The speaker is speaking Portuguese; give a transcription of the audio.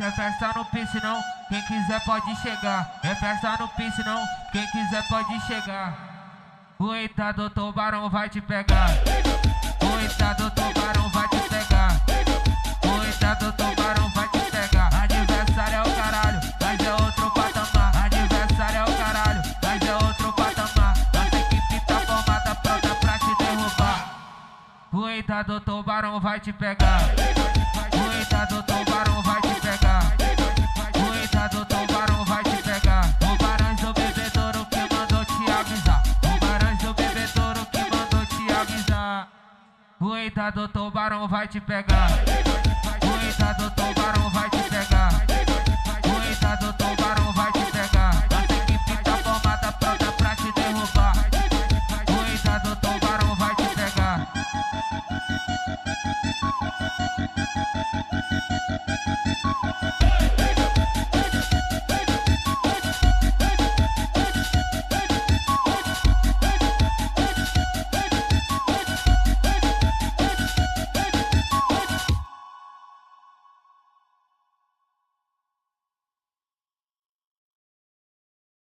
É festa no piscinão, quem quiser pode chegar. É festa no piscinão, quem quiser pode chegar. O eita do tubarão vai te pegar. O eita do tubarão vai te pegar. O eita do tubarão vai te pegar. Adversário é o caralho, mas é outro patamar. Adversário é o caralho, mas é outro patamar. Nossa equipe tá formada, pronta pra te derrubar. O eita do tubarão vai te pegar. O eita do tubarão vai te pegar. O eita do tubarão vai te pegar. O Barões do Bebedouro que mandou te avisar. O Barões do Bebedouro que mandou te avisar. O eita do tubarão vai te pegar. O eita do tubarão vai te